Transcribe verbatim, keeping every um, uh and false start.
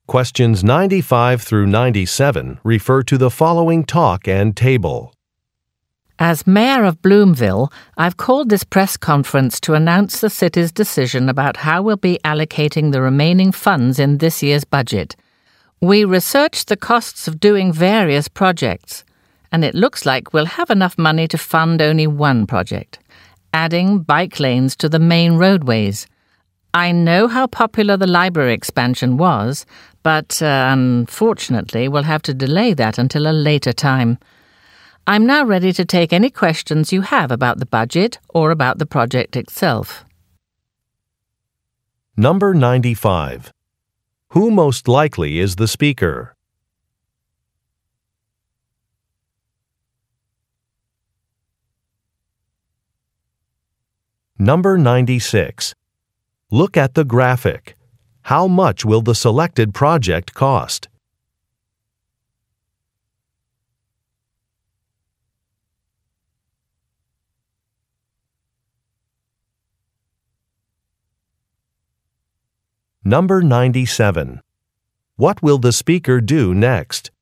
Questions ninety-five through ninety-seven refer to the following talk and table. As Mayor of Bloomville, I've called this press conference to announce the city's decision about how we'll be allocating the remaining funds in this year's budget. We researched the costs of doing various projects, and it looks like we'll have enough money to fund only one project, adding bike lanes to the main roadways. I know how popular the library expansion was, but uh, unfortunately we'll have to delay that until a later time. I'm now ready to take any questions you have about the budget or about the project itself. Number ninety-five. Who most likely is the speaker? Number ninety-six. Look at the graphic. How much will the selected project cost? Number ninety-seven. What will the speaker do next?